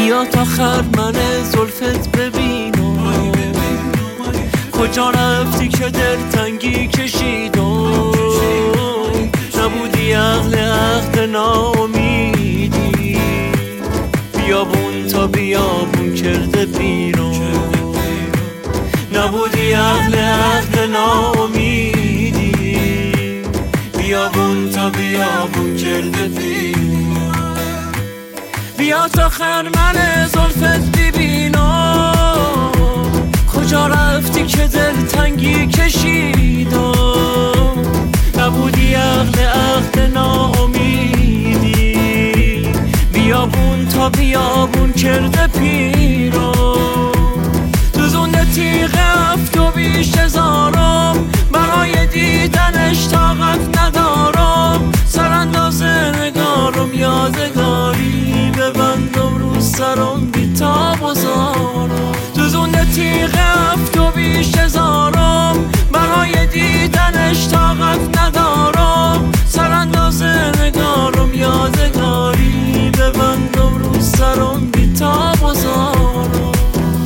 بیا تا خرمن زلفت ببینم کجا رفتی که دلتنگی کشیدم نبودی اهل عهد ناامیدی بیابون تا بیابون کرده پیرم نبودی اهل عهد ناامیدی بیابون تا بیابون کرده پیرم بیا تا خرمن زلفت ببینم کجا رفتی که دلتنگی کشیدم نبودی اهل عهد ناامیدی بیابون تا بیابون کرده پیرم تو زنده تیغ هفت و بیش هزارم برای دیدنش طاقت ندارم سرانداز نگارم یادگاری ببندم رو سرم بی تاب و زارم تو زنده تیغ هفت و بیش هزارم برای دیدنش طاقت ندارم سرانداز نگارم یادگاری ببندم رو سرم بی تاب و زارم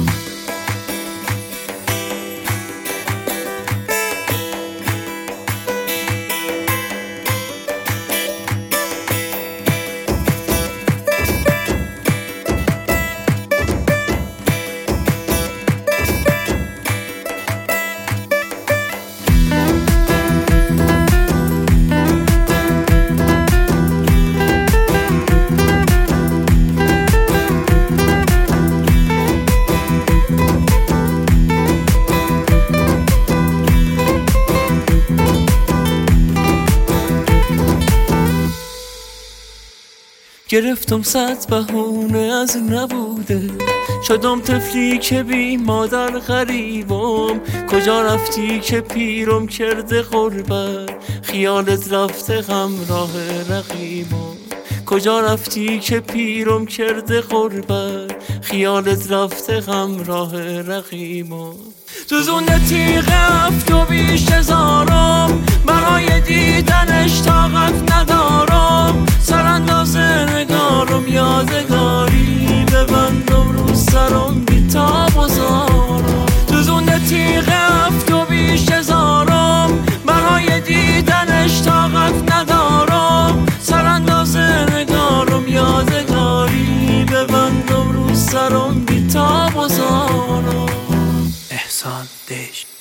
گرفتم صد بهونه از نبوده شدم طفلی که بی مادر غریبم کجا رفتی که پیرم کرده غربت خیالت رفته همراه رقیبم کجا رفتی که پیرم کرده غربت خیالت رفته همراه رقیبم تو زنده تیغ هفت و بیش هزارم برای دیدنش طاقت ندارم سرانداز نگارم یادگاری ببندم رو سرم بی تاب و زارم تو زنده تیغ هفت و بیش هزارم برای دیدنش طاقت ندارم سرانداز نگارم یادگاری ببندم رو سرم بی تاب و زارم احسان دش